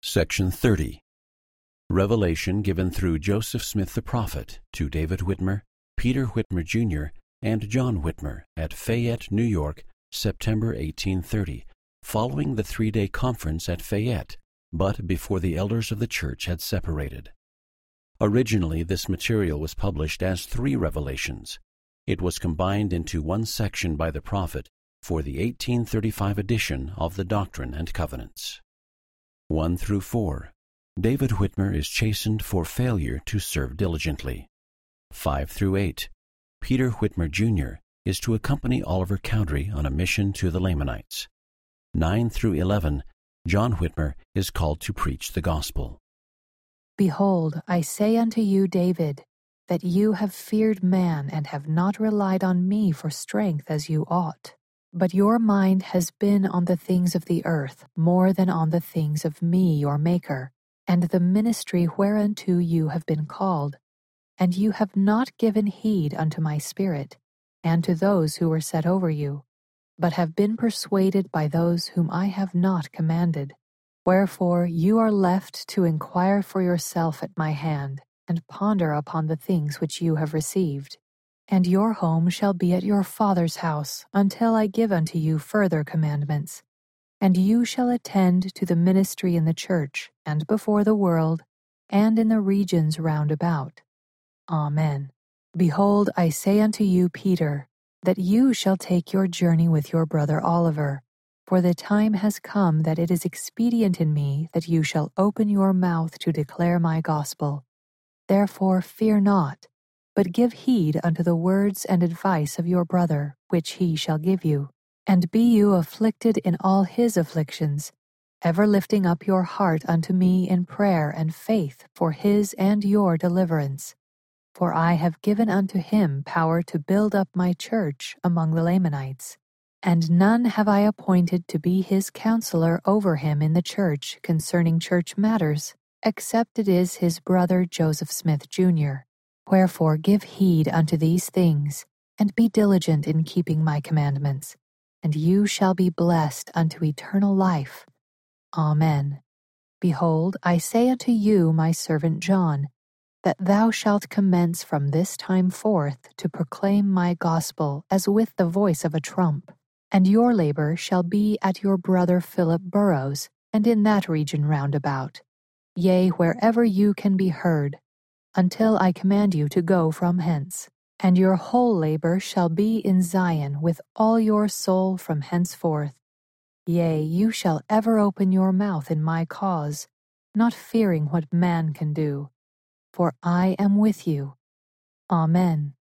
Section 30. Revelation given through Joseph Smith the prophet to David Whitmer, Peter Whitmer, Jr., and John Whitmer at Fayette, New York, September 1830, following the 3-day conference at Fayette, but before the elders of the church had separated. Originally, this material was published as 3 revelations. It was combined into one section by the prophet for the 1835 edition of the Doctrine and Covenants. 1 through 4. David Whitmer is chastened for failure to serve diligently. 5 through 8. Peter Whitmer, Jr. is to accompany Oliver Cowdery on a mission to the Lamanites. 9 through 11. John Whitmer is called to preach the gospel. Behold, I say unto you, David, that you have feared man and have not relied on me for strength as you ought. But your mind has been on the things of the earth more than on the things of me your Maker, and the ministry whereunto you have been called. And you have not given heed unto my spirit, and to those who were set over you, but have been persuaded by those whom I have not commanded. Wherefore you are left to inquire for yourself at my hand, and ponder upon the things which you have received. And your home shall be at your father's house, until I give unto you further commandments. And you shall attend to the ministry in the church, and before the world, and in the regions round about. Amen. Behold, I say unto you, Peter, that you shall take your journey with your brother Oliver, for the time has come that it is expedient in me that you shall open your mouth to declare my gospel. Therefore fear not, but give heed unto the words and advice of your brother, which he shall give you. And be you afflicted in all his afflictions, ever lifting up your heart unto me in prayer and faith for his and your deliverance. For I have given unto him power to build up my church among the Lamanites. And none have I appointed to be his counselor over him in the church concerning church matters, except it is his brother Joseph Smith, Jr. Wherefore give heed unto these things, and be diligent in keeping my commandments, and you shall be blessed unto eternal life. Amen. Behold, I say unto you, my servant John, that thou shalt commence from this time forth to proclaim my gospel as with the voice of a trump. And your labor shall be at your brother Philip Burrows, and in that region round about, yea, wherever you can be heard, until I command you to go from hence. And your whole labor shall be in Zion with all your soul from henceforth. Yea, you shall ever open your mouth in my cause, not fearing what man can do. For I am with you. Amen.